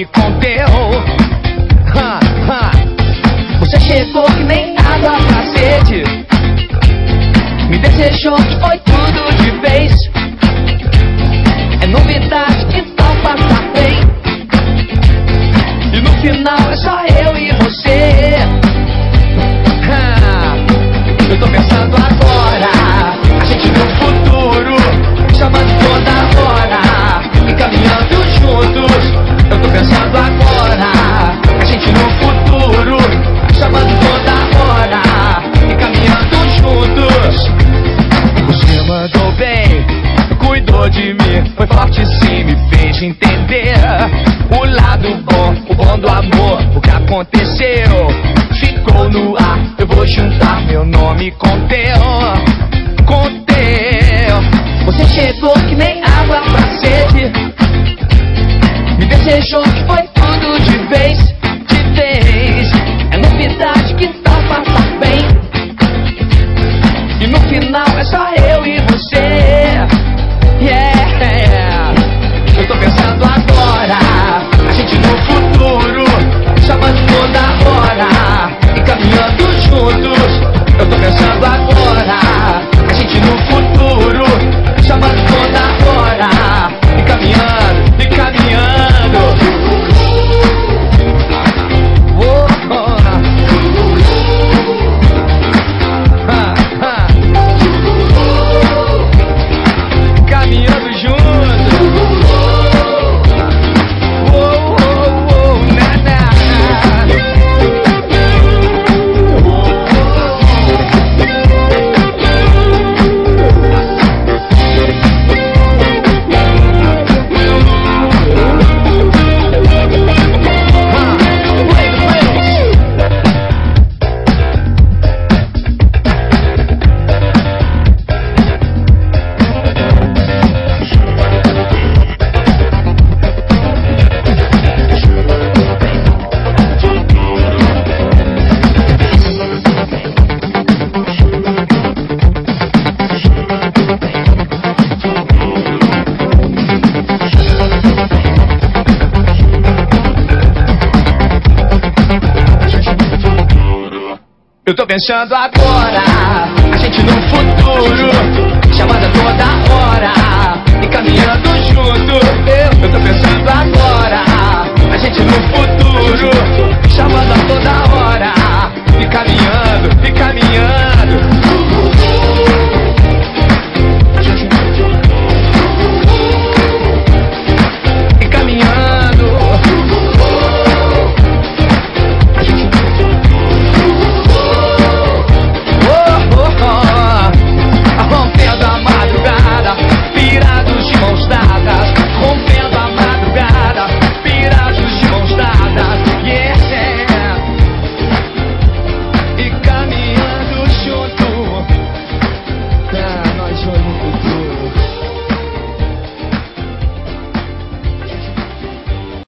conteu. Você chegou que nem água pra sede, me desejou que foi tudo de vez. É novidade, então faça bem. E no final é só eu e você. Eu tô pensando agora, a gente no futuro, chamando toda hora e caminhando juntos. Eu tô pensando agora, a gente no futuro, chamando toda hora e caminhando juntos. Você mandou bem, cuidou de mim, foi forte sim, me fez entender o lado bom, o bom do amor. O que aconteceu ficou no ar, eu vou juntar meu nome com teu, com teu. Você chegou que nem água pra sede, me desejou que foi tudo de vez, de vez. É novidade que tal faça bem, e no final é só eu e você. Yeah, eu tô pensando agora, a gente no futuro, chamando toda hora e caminhando juntos. Eu tô pensando agora, a gente no futuro, chamando toda hora e caminhando, e caminhando. Caminhando juntos. Eu tô pensando agora, a gente no futuro, chamando toda hora e caminhando junto. Eu tô pensando agora.